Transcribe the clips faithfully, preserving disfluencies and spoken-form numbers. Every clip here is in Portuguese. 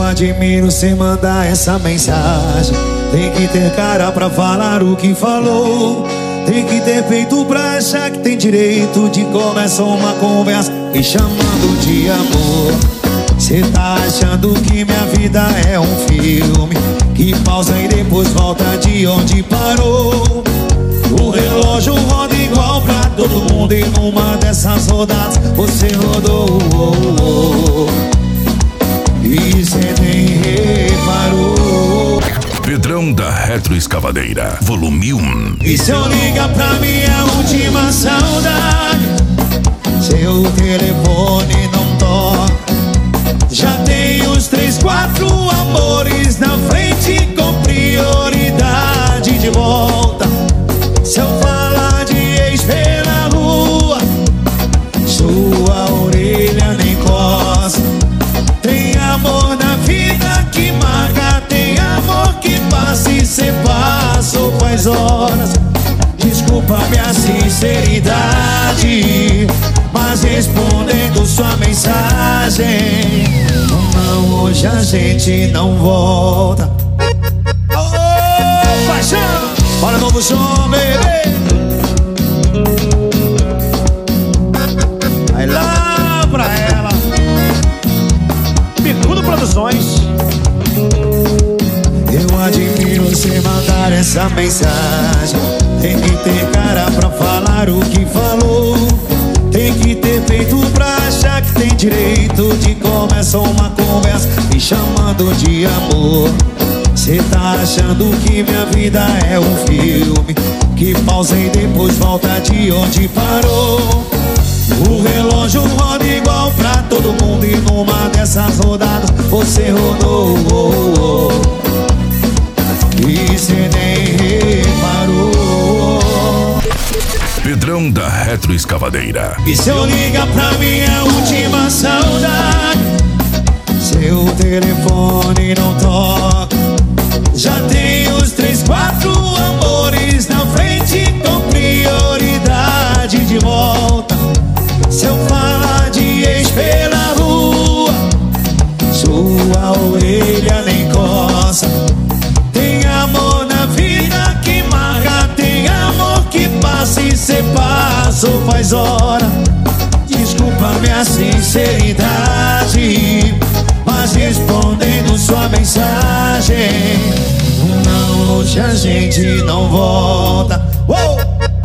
admiro cê mandar essa mensagem. Tem que ter cara pra falar o que falou. Tem que ter peito pra achar que tem direito de começar uma conversa e chamando de amor. Cê tá achando que minha vida é um filme que pausa e depois volta de onde parou. O relógio roda igual pra todo mundo e numa dessas rodadas você rodou. E cê nem reparou. Pedrão da Retroescavadeira, volume um. E se eu ligar pra minha última saudade, seu telefone não toca. Já tem uns três, quatro amores na frente com prioridade de volta. Se eu falar de ex pela rua, sua orelha nem coça. Tem amor na vida que marca, tem amor que passa e cê passou faz horas. Desculpa minha sinceridade, mas respondendo sua mensagem, não, hoje a gente não volta. Oh, paixão! Bora novo som, bebê! Vai lá pra ela, Bicudo Produções. Eu admiro você mandar essa mensagem. Tem que ter cara pra falar o que falou. Tem que ter peito pra achar que tem direito de começar uma conversa me chamando de amor. Cê tá achando que minha vida é um filme que pausa e depois volta de onde parou. O relógio roda igual pra todo mundo e numa dessas rodadas você rodou. E cê nem reparou. Pedrão da Retroescavadeira. E se eu ligar pra minha última saudade, seu telefone não toca. Já tem os três, quatro amores na frente com prioridade de volta. Se eu falar de ex pela rua, sua orelha nem coça. Tem amor na vida que marca, tem amor que passa e cê passou faz hora. Desculpa minha sinceridade, mas respondendo sua mensagem, não, hoje a gente não volta. Uou!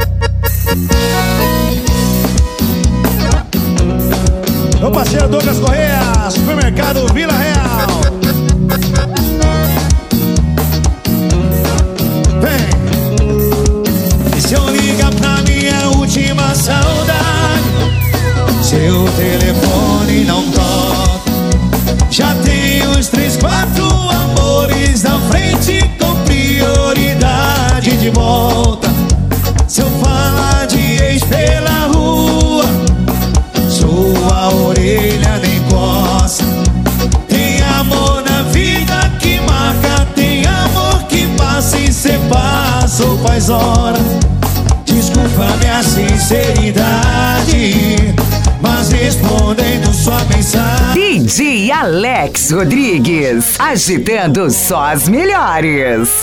Meu parceiro Douglas Correia, Supermercado Vila Real. Vem! E se eu ligar pra minha última saudade, seu telefone não toca. Já tem uns três, quatro amores na frente com prioridade de volta. Se eu falar de ex pela rua, sua orelha nem coça. Tem amor na vida que marca, tem amor que passa e cê passou faz hora. Desculpa minha sinceridade, mas respondendo sua mensagem. D J Alex Rodrigues, agitando só as melhores.